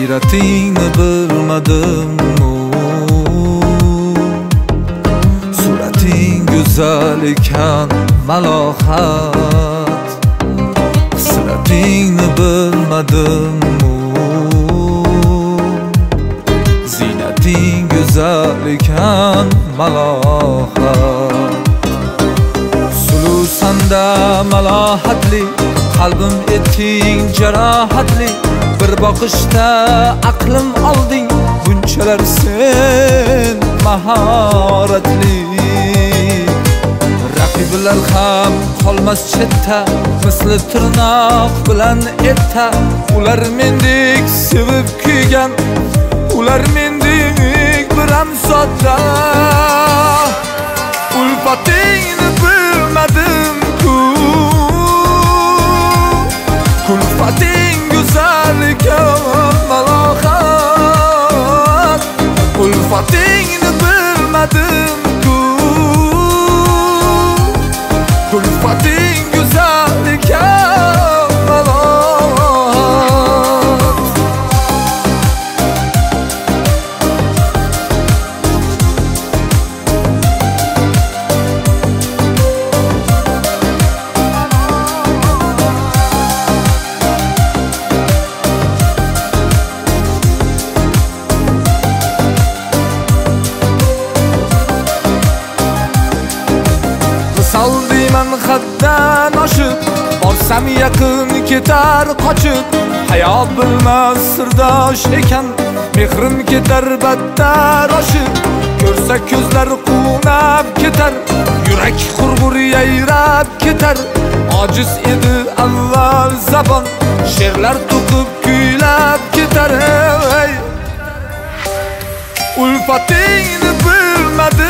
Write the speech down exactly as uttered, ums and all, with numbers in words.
siyratingni bilmadim, surating go'zal ekan malohat. Siratingni bilmadim, ziynating go'zal ekan malohat. Sulusanda malohatli, qalbim etding jarohatli. Bir boqishda aqlim olding, bunchalar sen mahoratli. Raqiblar ham qolmas chetda, misli tirnoq bilan etda. Ular mendek sevib kuygan, ular mendek biram sodda. Ulfatingni bilmadim-ku, kulfating go'zal ekan malohat. Ulfatingni bilmadim-ku, kulfating go'zal ekan malohat. Saldiyman haddan oshib, borsam yaqin ketar qochib. Hayo bilmas sirdosh ekan, mehrim ketar battar oshib. Ko'rsa ko'zlar quvnab ketar, yurak qurg'ur yayrab ketar. Ojiz edi avval zabon, she'rlar to'qib kuylab ketar. Ulfatingni bilmadim